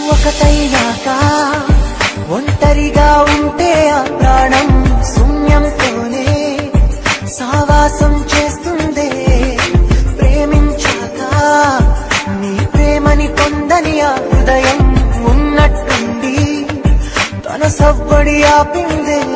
ఒకటైనాక ఒంటరిగా ఉంటే ఆ ప్రాణం శూన్యంతోనే సావాసం చేస్తుందే. ప్రేమించాక నీ ప్రేమని పొందని ఆ హృదయం ఉన్నట్టుండి తన సవ్వడి ఆపిందే.